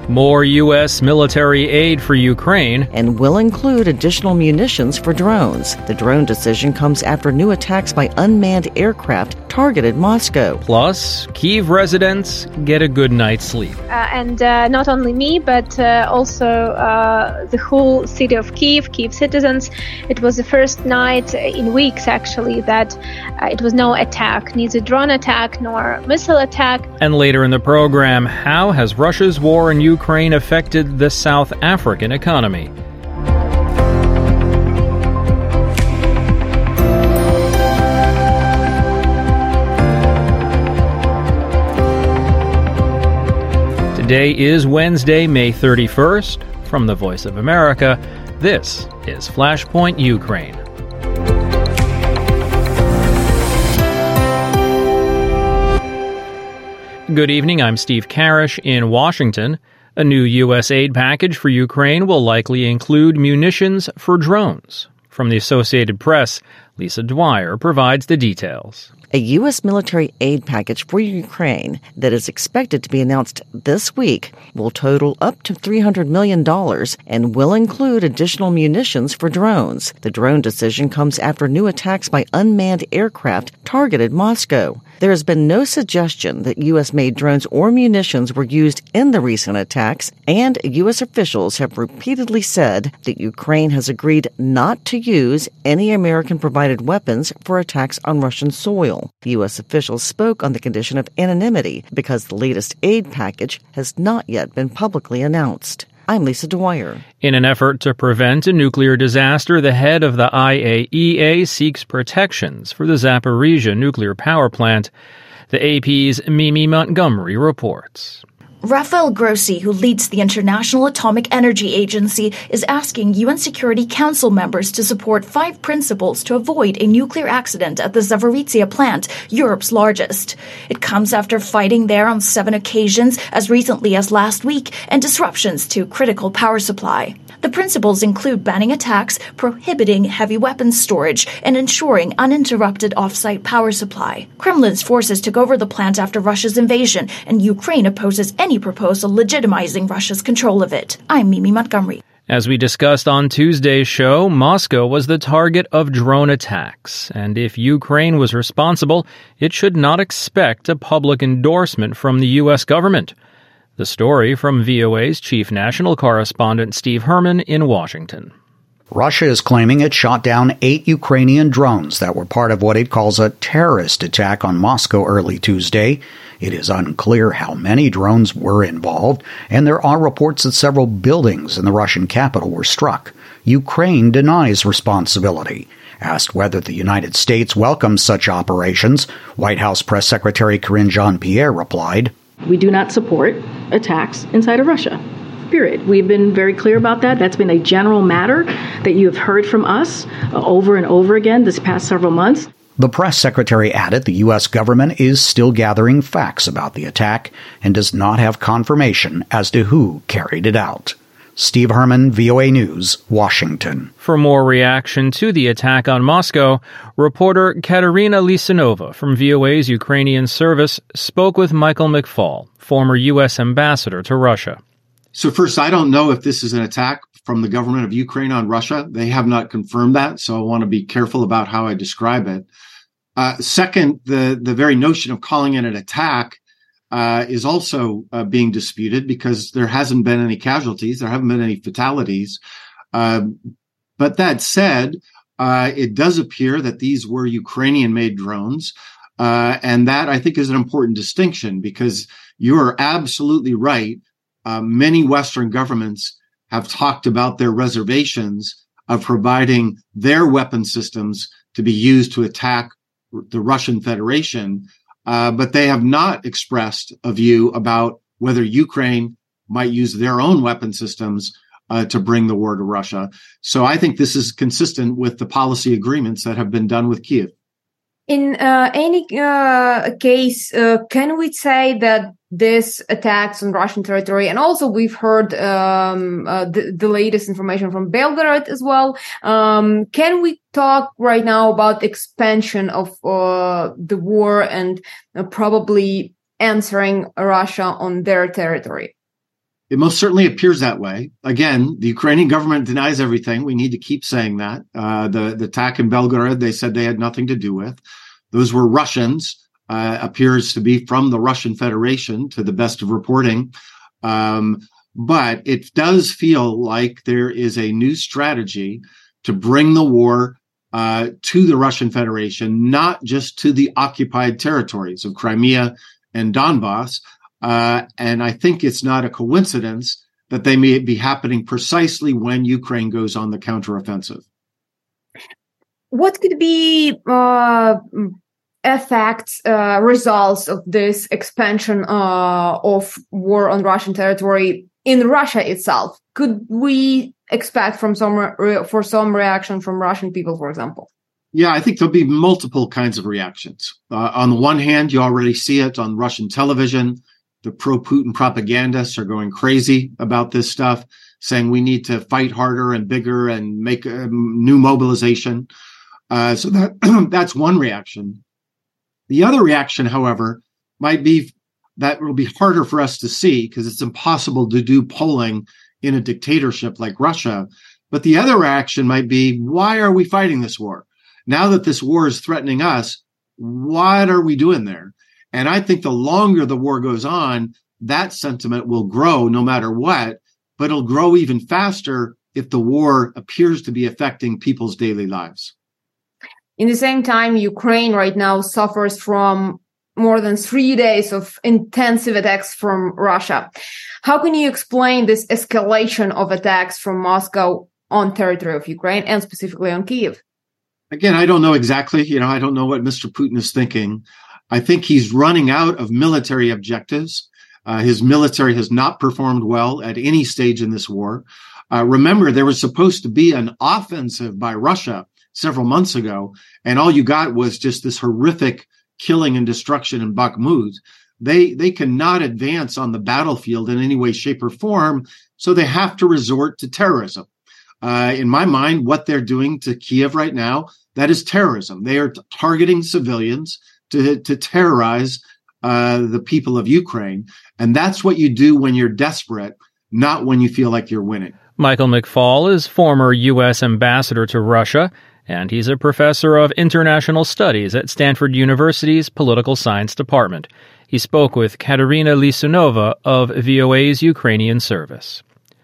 More U.S. military aid for Ukraine. And will include additional munitions for drones. The drone decision comes after new attacks by unmanned aircraft targeted Moscow. Plus, Kyiv residents get a good night's sleep. And not only me, but also the whole city of Kyiv citizens. It was the first night in weeks, actually, that it was no attack, neither drone attack nor missile attack. And later in the program, how has Russia's war in Ukraine affected the South African economy? Today is Wednesday, May 31st. From the Voice of America, this is Flashpoint Ukraine. Good evening, I'm Steve Karish in Washington. A new U.S. aid package for Ukraine will likely include munitions for drones. From the Associated Press, Lisa Dwyer provides the details. A U.S. military aid package for Ukraine that is expected to be announced this week will total up to $300 million and will include additional munitions for drones. The drone decision comes after new attacks by unmanned aircraft targeted Moscow. There has been no suggestion that U.S.-made drones or munitions were used in the recent attacks, and U.S. officials have repeatedly said that Ukraine has agreed not to use any American-provided weapons for attacks on Russian soil. U.S. officials spoke on the condition of anonymity because the latest aid package has not yet been publicly announced. I'm Lisa Dwyer. In an effort to prevent a nuclear disaster, the head of the IAEA seeks protections for the Zaporizhzhia nuclear power plant. The AP's Mimi Montgomery reports. Rafael Grossi, who leads the International Atomic Energy Agency, is asking UN Security Council members to support 5 principles to avoid a nuclear accident at the Zaporizhzhia plant, Europe's largest. It comes after fighting there on 7 occasions as recently as last week and disruptions to critical power supply. The principles include banning attacks, prohibiting heavy weapons storage, and ensuring uninterrupted off-site power supply. Kremlin's forces took over the plant after Russia's invasion, and Ukraine opposes any proposal legitimizing Russia's control of it. I'm Mimi Montgomery. As we discussed on Tuesday's show, Moscow was the target of drone attacks, and if Ukraine was responsible, it should not expect a public endorsement from the U.S. government. The story from VOA's chief national correspondent Steve Herman in Washington. Russia is claiming it shot down 8 Ukrainian drones that were part of what it calls a terrorist attack on Moscow early Tuesday. It is unclear how many drones were involved, and there are reports that several buildings in the Russian capital were struck. Ukraine denies responsibility. Asked whether the United States welcomes such operations, White House Press Secretary Karine Jean-Pierre replied, "We do not support attacks inside of Russia. Period. We've been very clear about that. That's been a general matter that you have heard from us over and over again this past several months." The press secretary added the U.S. government is still gathering facts about the attack and does not have confirmation as to who carried it out. Steve Herman, VOA News, Washington. For more reaction to the attack on Moscow, reporter Katerina Lisanova from VOA's Ukrainian service spoke with Michael McFaul, former U.S. ambassador to Russia. So first, I don't know if this is an attack from the government of Ukraine on Russia. They have not confirmed that, so I want to be careful about how I describe it. Second, the very notion of calling it an attack is also being disputed because there hasn't been any casualties. There haven't been any fatalities. But that said, it does appear that these were Ukrainian-made drones. And that, I think, is an important distinction because you are absolutely right. Many Western governments have talked about their reservations of providing their weapon systems to be used to attack the Russian Federation, but they have not expressed a view about whether Ukraine might use their own weapon systems to bring the war to Russia. So I think this is consistent with the policy agreements that have been done with Kyiv. In any case, can we say that this attacks on Russian territory, and also we've heard the latest information from Belgorod as well. Can we talk right now about expansion of the war and probably answering Russia on their territory? It most certainly appears that way. Again, the Ukrainian government denies everything. We need to keep saying that. The attack in Belgorod, they said they had nothing to do with. Those were Russians, appears to be from the Russian Federation, to the best of reporting. But it does feel like there is a new strategy to bring the war to the Russian Federation, not just to the occupied territories of Crimea and Donbass. And I think it's not a coincidence that they may be happening precisely when Ukraine goes on the counteroffensive. What could be effects, results of this expansion of war on Russian territory in Russia itself? Could we expect from some reaction from Russian people, for example? Yeah, I think there'll be multiple kinds of reactions. On the one hand, you already see it on Russian television. The pro-Putin propagandists are going crazy about this stuff, saying we need to fight harder and bigger and make a new mobilization. So that's one reaction. The other reaction, however, might be that will be harder for us to see because it's impossible to do polling in a dictatorship like Russia. But the other reaction might be, why are we fighting this war? Now that this war is threatening us, what are we doing there? And I think the longer the war goes on, that sentiment will grow no matter what, but it'll grow even faster if the war appears to be affecting people's daily lives. In the same time, Ukraine right now suffers from more than 3 days of intensive attacks from Russia. How can you explain this escalation of attacks from Moscow on territory of Ukraine and specifically on Kyiv? Again, I don't know exactly. I don't know what Mr. Putin is thinking. I think he's running out of military objectives. His military has not performed well at any stage in this war. Remember, there was supposed to be an offensive by Russia several months ago, and all you got was just this horrific killing and destruction in Bakhmut. They cannot advance on the battlefield in any way, shape, or form, so they have to resort to terrorism. In my mind, what they're doing to Kyiv right now, that is terrorism. They are targeting civilians to terrorize the people of Ukraine. And that's what you do when you're desperate, not when you feel like you're winning. Michael McFaul is former U.S. ambassador to Russia, and he's a professor of international studies at Stanford University's Political Science Department. He spoke with Katerina Lisunova of VOA's Ukrainian service.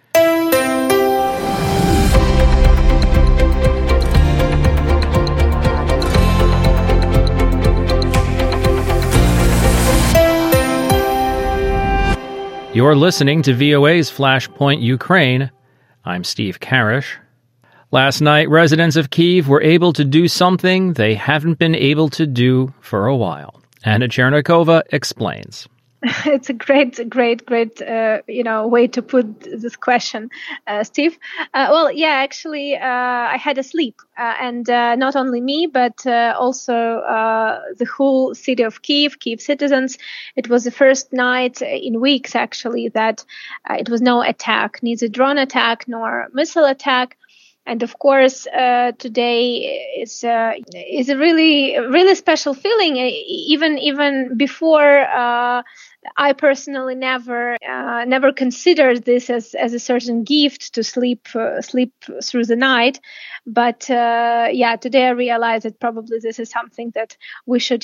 You're listening to VOA's Flashpoint Ukraine. I'm Steve Karish. Last night, residents of Kyiv were able to do something they haven't been able to do for a while. Anna Chernikova explains. It's a great way to put this question, Steve. I had a sleep, and not only me, but also the whole city of Kyiv citizens. It was the first night in weeks, actually, that it was no attack, neither drone attack nor missile attack. And of course, today is a really special feeling. Even before, I personally never considered this as a certain gift to sleep through the night. But today I realized that probably this is something that we should,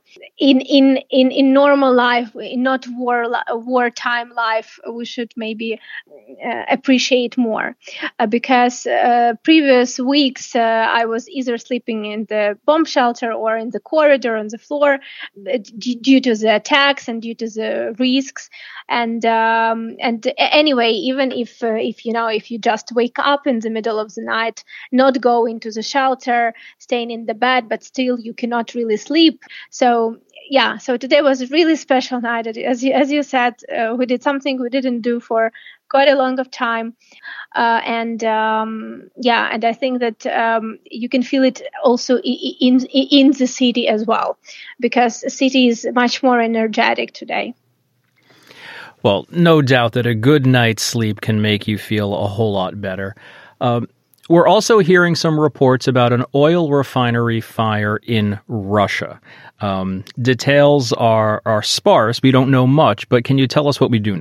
in normal life, in not wartime life, we should maybe appreciate more, because previous weeks I was either sleeping in the bomb shelter or in the corridor on the floor due to the attacks and due to the risks. And anyway, even if you just wake up in the middle of the night, not go into the shelter, staying in the bed, but still you cannot really sleep. So today was a really special night. As you said, we did something we didn't do for quite a long of time. And I think that you can feel it also in the city as well, because the city is much more energetic today. Well, no doubt that a good night's sleep can make you feel a whole lot better. We're also hearing some reports about an oil refinery fire in Russia. Details are sparse. We don't know much, but can you tell us what we do know?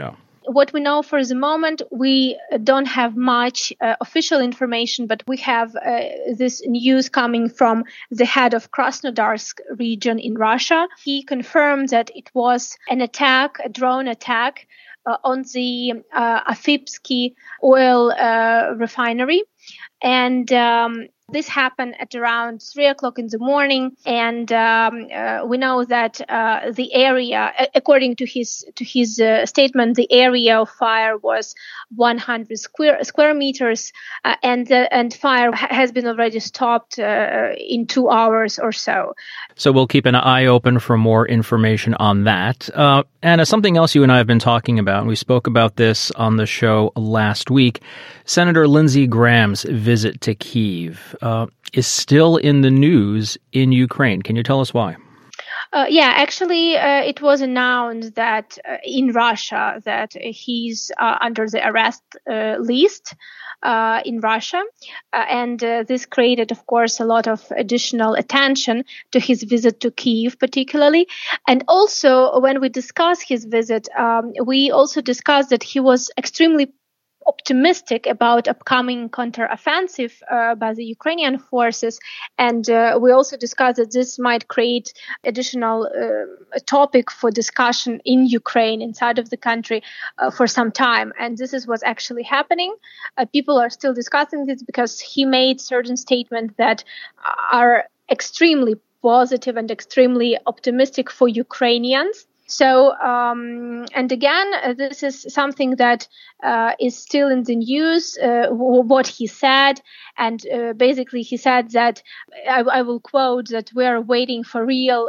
what we know for the moment, we don't have much official information, but we have this news coming from the head of Krasnodarsk region in Russia. He confirmed that it was an attack, a drone attack, on the Afipsky oil refinery. And this happened at around 3 o'clock in the morning, and we know that the area, according to his statement, the area of fire was 100 square meters, and fire has been already stopped in 2 hours or so. So we'll keep an eye open for more information on that. Anna, something else you and I have been talking about, and we spoke about this on the show last week, Senator Lindsey Graham's visit to Kyiv is still in the news in Ukraine. Can you tell us why? Actually, it was announced that in Russia that he's under the arrest list in Russia. And this created, of course, a lot of additional attention to his visit to Kyiv, particularly. And also, when we discussed his visit, we also discussed that he was extremely optimistic about upcoming counteroffensive by the Ukrainian forces, and we also discussed that this might create additional topic for discussion in Ukraine, inside of the country, for some time. And this is what's actually happening. People are still discussing this because he made certain statements that are extremely positive and extremely optimistic for Ukrainians. So, and again, this is something that is still in the news, what he said. And basically, he said that, I will quote, that we are waiting for real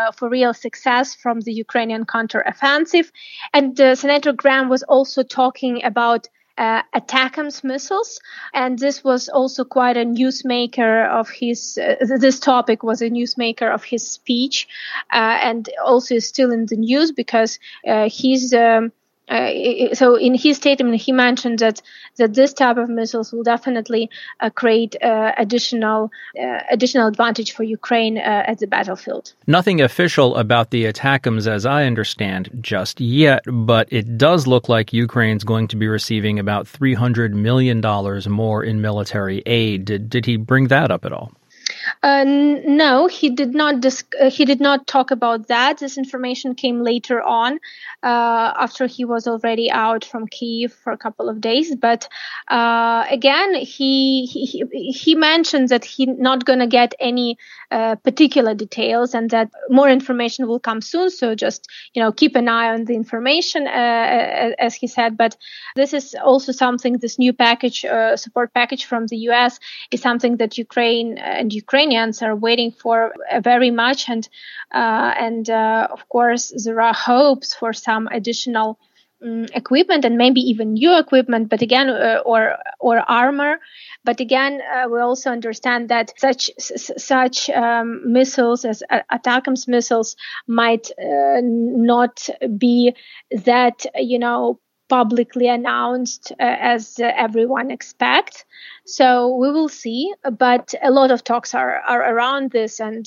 success from the Ukrainian counteroffensive. And Senator Graham was also talking about ATACMS missiles, and this was also quite a newsmaker of his. This topic was a newsmaker of his speech, and also is still in the news because he's. So in his statement, he mentioned that this type of missiles will definitely create additional advantage for Ukraine at the battlefield. Nothing official about the ATACMS, as I understand, just yet, but it does look like Ukraine's going to be receiving about $300 million more in military aid. Did he bring that up at all? No, he did not. He did not talk about that. This information came later on, after he was already out from Kyiv for a couple of days. But again, he mentioned that he's not going to get any particular details, and that more information will come soon. So just keep an eye on the information, as he said. But this is also something. This new package, support package from the U.S., is something that Ukraine and Ukrainians are waiting for very much, and of course there are hopes for some additional equipment and maybe even new equipment, but again, or armor. But again, we also understand that such missiles as ATACMS missiles might not be that publicly announced as everyone expects. So we will see, but a lot of talks are around this, and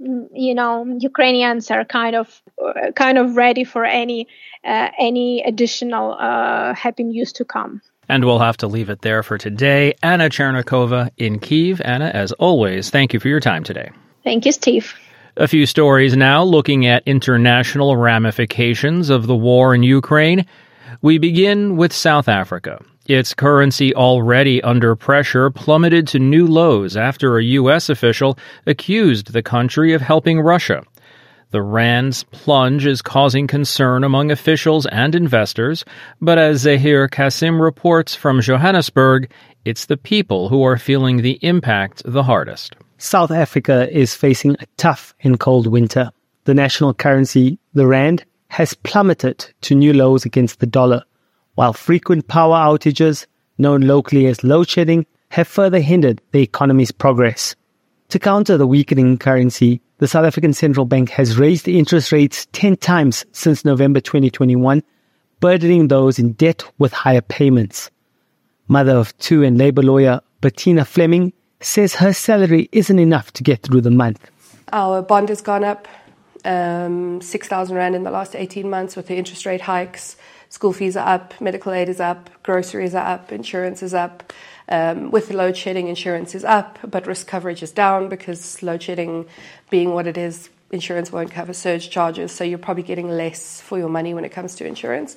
Ukrainians are kind of ready for any additional happy news to come. And we'll have to leave it there for today. Anna Chernikova in Kyiv. Anna, as always, thank you for your time today. Thank you, Steve. A few stories now looking at international ramifications of the war in Ukraine. We begin with South Africa. Its currency, already under pressure, plummeted to new lows after a U.S. official accused the country of helping Russia. The rand's plunge is causing concern among officials and investors, but as Zahir Kasim reports from Johannesburg, it's the people who are feeling the impact the hardest. South Africa is facing a tough and cold winter. The national currency, the rand, has plummeted to new lows against the dollar, while frequent power outages, known locally as load shedding, have further hindered the economy's progress. To counter the weakening currency, the South African Central Bank has raised the interest rates 10 times since November 2021, burdening those in debt with higher payments. Mother of two and labor lawyer Bettina Fleming says her salary isn't enough to get through the month. Our bond has gone up 6,000 Rand in the last 18 months with the interest rate hikes. School fees are up, medical aid is up, groceries are up, insurance is up. With load shedding, insurance is up, but risk coverage is down because load shedding being what it is, insurance won't cover surge charges, so you're probably getting less for your money when it comes to insurance.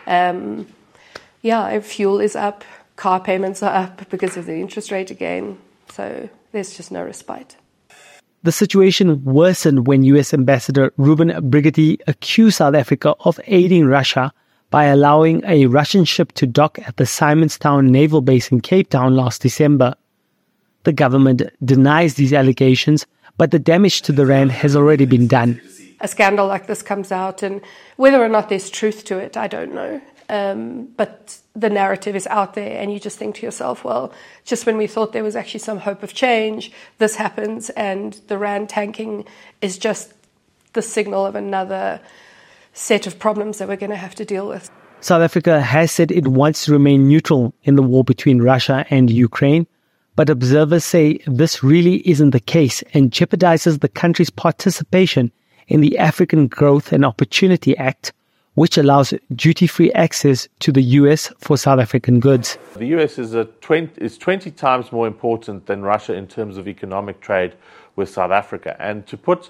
Fuel is up, car payments are up because of the interest rate again, so there's just no respite. The situation worsened when US Ambassador Ruben Brigetti accused South Africa of aiding Russia by allowing a Russian ship to dock at the Simonstown naval base in Cape Town last December. The government denies these allegations, but the damage to the rand has already been done. A scandal like this comes out, and whether or not there's truth to it, I don't know. But the narrative is out there, and you just think to yourself, well, just when we thought there was actually some hope of change, this happens, and the rand tanking is just the signal of another set of problems that we're going to have to deal with. South Africa has said it wants to remain neutral in the war between Russia and Ukraine, but observers say this really isn't the case and jeopardizes the country's participation in the African Growth and Opportunity Act, which allows duty-free access to the US for South African goods. The US is 20 times more important than Russia in terms of economic trade with South Africa. And to put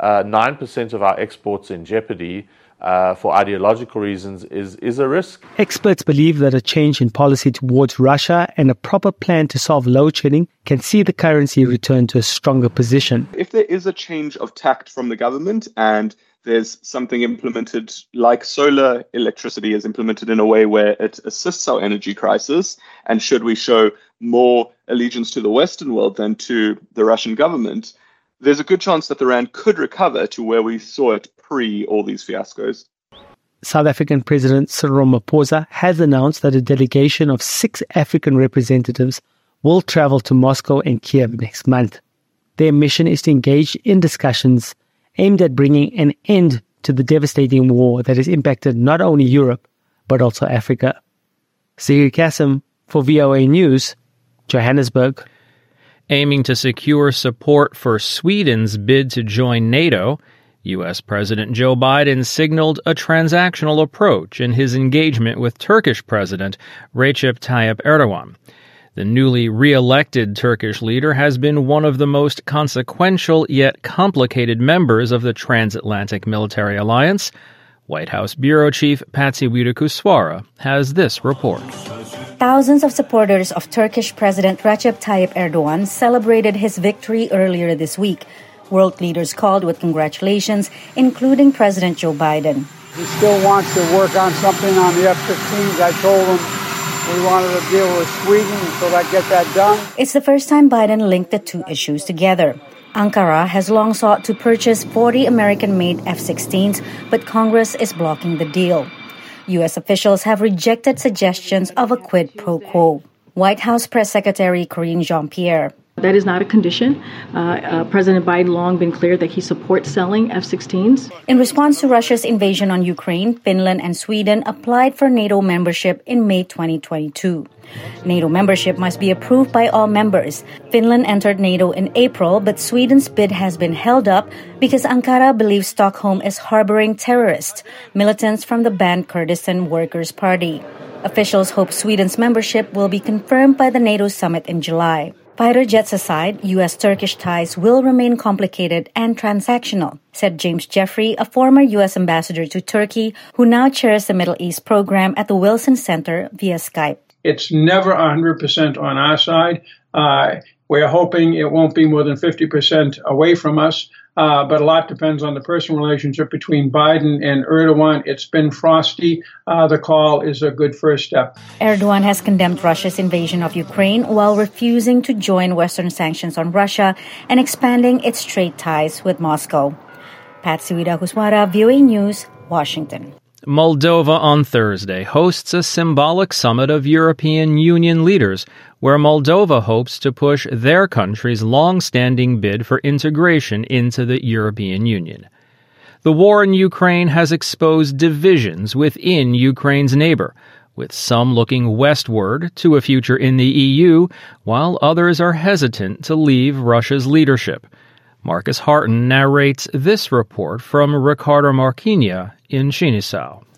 9% of our exports in jeopardy for ideological reasons is a risk. Experts believe that a change in policy towards Russia and a proper plan to solve load shedding can see the currency return to a stronger position. If there is a change of tact from the government and there's something implemented like solar electricity is implemented in a way where it assists our energy crisis, and should we show more allegiance to the Western world than to the Russian government, there's a good chance that the rand could recover to where we saw it pre all these fiascos. South African President Cyril Ramaphosa has announced that a delegation of 6 African representatives will travel to Moscow and Kiev next month. Their mission is to engage in discussions aimed at bringing an end to the devastating war that has impacted not only Europe, but also Africa. Sigrid Kasim for VOA News, Johannesburg. Aiming to secure support for Sweden's bid to join NATO, U.S. President Joe Biden signaled a transactional approach in his engagement with Turkish President Recep Tayyip Erdogan. The newly re-elected Turkish leader has been one of the most consequential yet complicated members of the transatlantic military alliance. White House Bureau Chief Patsy Widakuswara has this report. Thousands of supporters of Turkish President Recep Tayyip Erdogan celebrated his victory earlier this week. World leaders called with congratulations, including President Joe Biden. He still wants to work on something on the F-16s. I told him we wanted to deal with Sweden until I get that done. It's the first time Biden linked the two issues together. Ankara has long sought to purchase 40 American-made F-16s, but Congress is blocking the deal. U.S. officials have rejected suggestions of a quid pro quo. White House Press Secretary Karine Jean-Pierre. That is not a condition. President Biden long been clear that he supports selling F-16s. In response to Russia's invasion on Ukraine, Finland and Sweden applied for NATO membership in May 2022. NATO membership must be approved by all members. Finland entered NATO in April, but Sweden's bid has been held up because Ankara believes Stockholm is harboring terrorists, militants from the banned Kurdistan Workers' Party. Officials hope Sweden's membership will be confirmed by the NATO summit in July. Fighter jets aside, U.S.-Turkish ties will remain complicated and transactional, said James Jeffrey, a former U.S. ambassador to Turkey who now chairs the Middle East program at the Wilson Center via Skype. It's never 100% on our side. We're hoping it won't be more than 50% away from us, but a lot depends on the personal relationship between Biden and Erdogan. It's been frosty. The call is a good first step. Erdogan has condemned Russia's invasion of Ukraine while refusing to join Western sanctions on Russia and expanding its trade ties with Moscow. Patsy Widakuswara, VOA News, Washington. Moldova on Thursday hosts a symbolic summit of European Union leaders where Moldova hopes to push their country's long-standing bid for integration into the European Union. The war in Ukraine has exposed divisions within Ukraine's neighbor, with some looking westward to a future in the EU, while others are hesitant to leave Russia's leadership. Marcus Harton narrates this report from Ricardo Marquinha in Chinisau.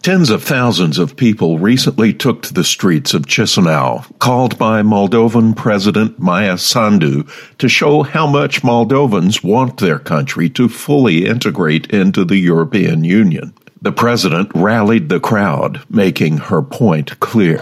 Tens of thousands of people recently took to the streets of Chisinau, called by Moldovan President Maia Sandu, to show how much Moldovans want their country to fully integrate into the European Union. The president rallied the crowd, making her point clear.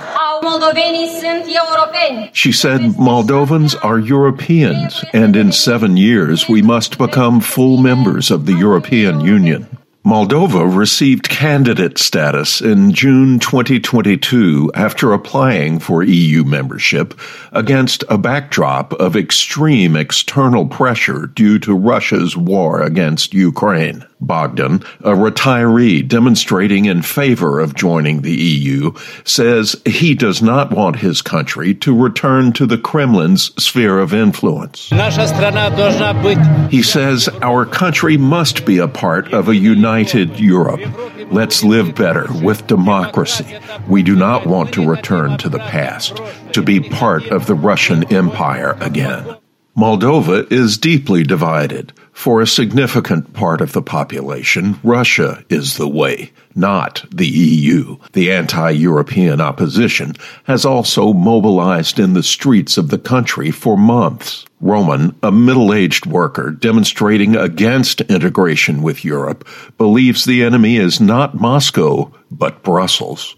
She said Moldovans are Europeans, and in 7 years we must become full members of the European Union. Moldova received candidate status in June 2022 after applying for EU membership against a backdrop of extreme external pressure due to Russia's war against Ukraine. Bogdan, a retiree demonstrating in favor of joining the EU, says he does not want his country to return to the Kremlin's sphere of influence. He says our country must be a part of a united Europe. Let's live better with democracy. We do not want to return to the past, to be part of the Russian Empire again. Moldova is deeply divided. For a significant part of the population, Russia is the way, not the EU. The anti-European opposition has also mobilized in the streets of the country for months. Roman, a middle-aged worker demonstrating against integration with Europe, believes the enemy is not Moscow, but Brussels.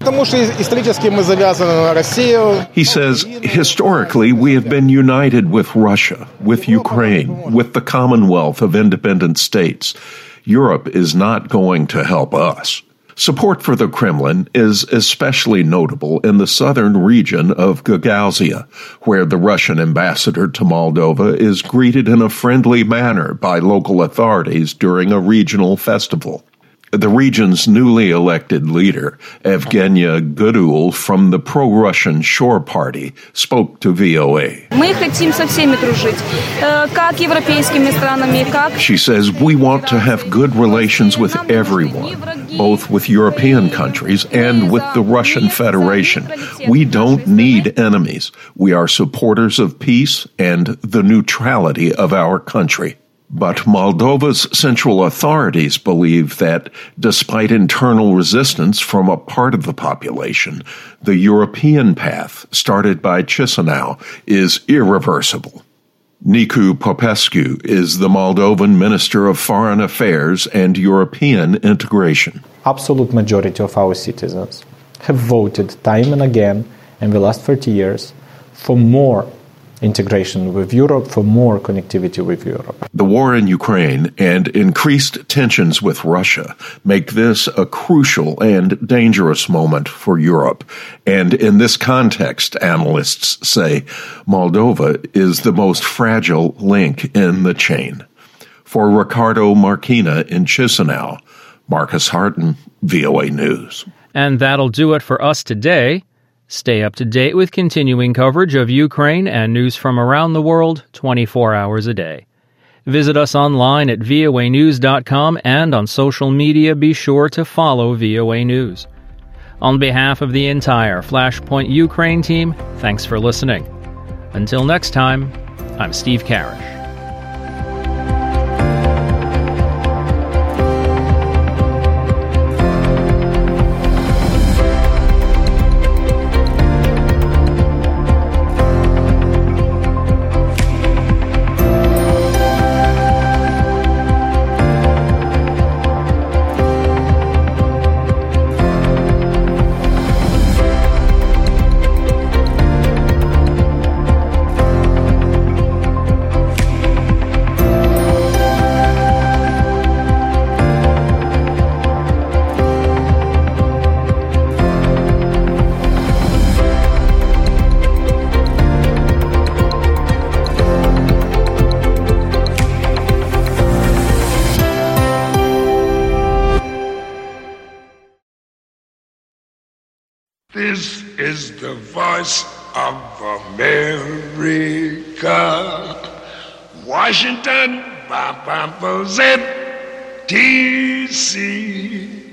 He says, historically, we have been united with Russia, with Ukraine, with the Commonwealth of Independent States. Europe is not going to help us. Support for the Kremlin is especially notable in the southern region of Gagauzia, where the Russian ambassador to Moldova is greeted in a friendly manner by local authorities during a regional festival. The region's newly elected leader, Evgenia Gudul from the pro-Russian Shore Party, spoke to VOA. She says, we want to have good relations with everyone, both with European countries and with the Russian Federation. We don't need enemies. We are supporters of peace and the neutrality of our country. But Moldova's central authorities believe that, despite internal resistance from a part of the population, the European path, started by Chisinau, is irreversible. Nicu Popescu is the Moldovan Minister of Foreign Affairs and European Integration. Absolute majority of our citizens have voted time and again in the last 30 years for more integration with Europe, for more connectivity with Europe. The war in Ukraine and increased tensions with Russia make this a crucial and dangerous moment for Europe. And in this context, analysts say, Moldova is the most fragile link in the chain. For Ricardo Marquina in Chisinau, Marcus Harton, VOA News. And that'll do it for us today. Stay up to date with continuing coverage of Ukraine and news from around the world 24 hours a day. Visit us online at voanews.com, and on social media be sure to follow VOA News. On behalf of the entire Flashpoint Ukraine team, thanks for listening. Until next time, I'm Steve Karish. This is the voice of America. Washington, DC.